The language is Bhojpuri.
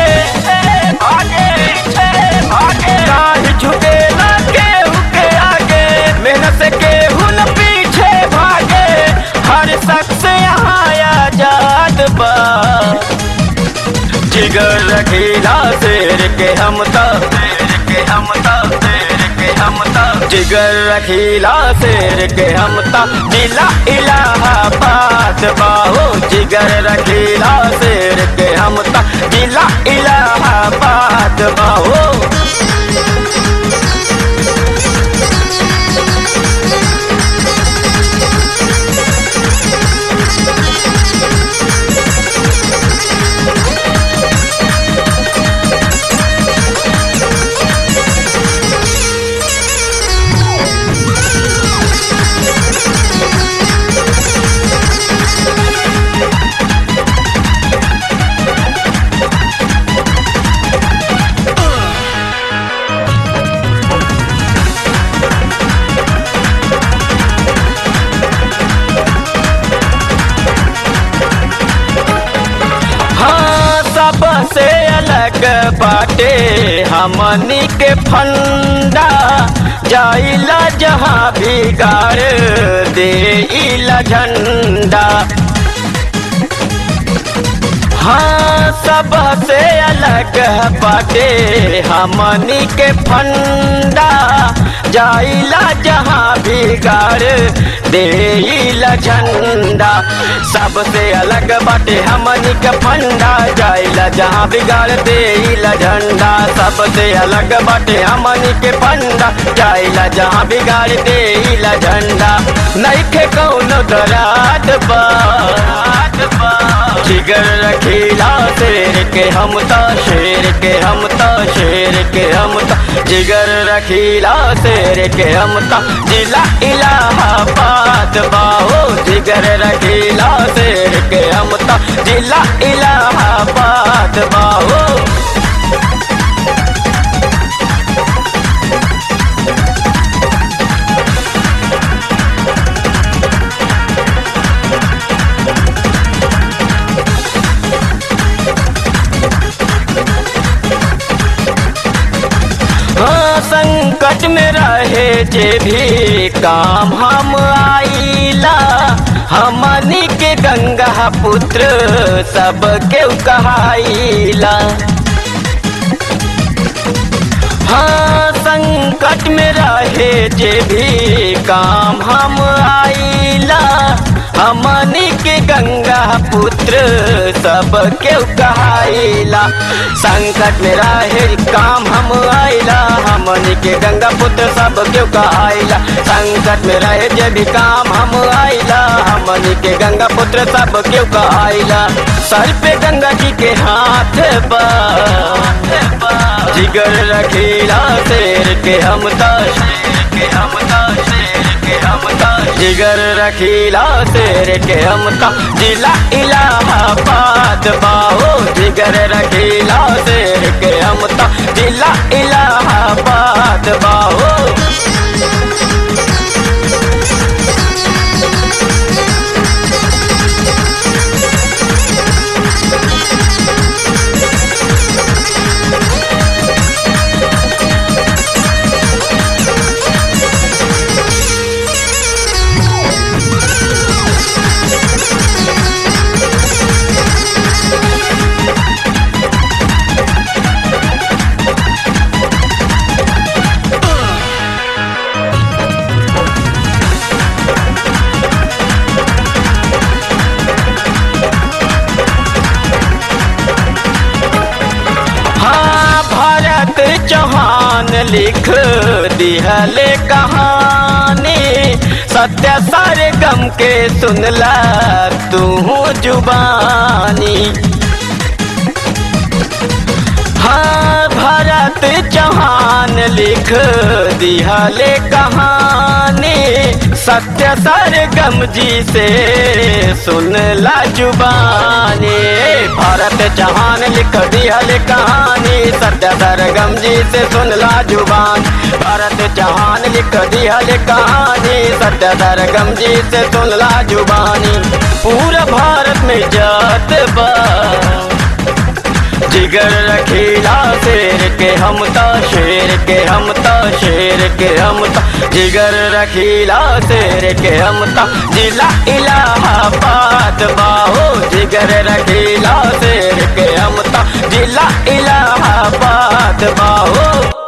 भागे काहे झुकेला केहू के आगे, मेहनत से केहू न पीछे भागे, हर शख्स यहाँ आजाद बा। जिगर रखीला शेर के हम ता, जिगर रखीला शेर के हम ता, जिला इलाहाबाद बाहो। जिगर रखीला शेर के हम ता, जिला इलाहाबाद बाहो। सबसे अलग बाटे हमनी के फंडा, जाइला जहाँ भी गाड़ देइला झंडा। हाँ सबसे अलग बाटे हमनी के फंडा, जाइला जहाँ भी गाड़ देइला झंडा। सबसे अलग बाटे हमनी के फंडा, जाइला जहाँ भी गाड़ देइला झंडा। सबसे अलग बाटे हमनी के फंडा, जाइला जहाँ भी गाड़ देइला झंडा। नइखे कौनो दराद बा, जिगर रखीला शेर के हम ता, शेर के हम ता, शेर के हम ता। जिगर रखीला शेर के हम ता, जिला इलाहाबाद बाहो। जिगर रखीला शेर के हम ता, जिला इलाहाबाद बाहो। संकट में रहे जे भी काम हम आइला, हमनी के गंगा पुत्र सब के कहाइला। हाँ संकट में रहे जे भी काम हम आइला, हमनी के गंगा पुत्र सब के कहाइला। संकट में रहे काम हम आइला, हमनी के गंगा पुत्र सब के कहाइला। संकट में रहे जे भी काम हम आइला, हमनी के गंगा पुत्र सब के कहाइला। सर पे गंगा जी के हाथ बा, जिगर रखीला शेर के हम ता, शेर के हम ता, शेर के हम ता। जिगर रखीला शेर के हम ता, जिला इलाहाबाद बाहो। जिगर रखीला शेर के हम ता, जिला इलाहाबाद बाहो। चौहान लिख दिहले कहानी, सत्य सारे गम के सुनला तू जुबानी। हाँ भरत चौहान लिख दिहले कहानी, सत्य सरगम जी से सुनला जुबानी। भरत चौहान लिख दिहले कहानी, सत्य सरगम जी से सुनला जुबान। भरत चौहान लिख दिहले कहानी, सत्य सरगम जी से सुनला जुबानी। पूरा भारत में जात बा, जिगर रखीला शेर के हम ता शेर के हम ता शेर के हम ता जिगर रखीला शेर के हम ता जिला इलाहाबाद बाहो जिगर रखीला शेर के हम ता जिला इलाहाबाद बाहो।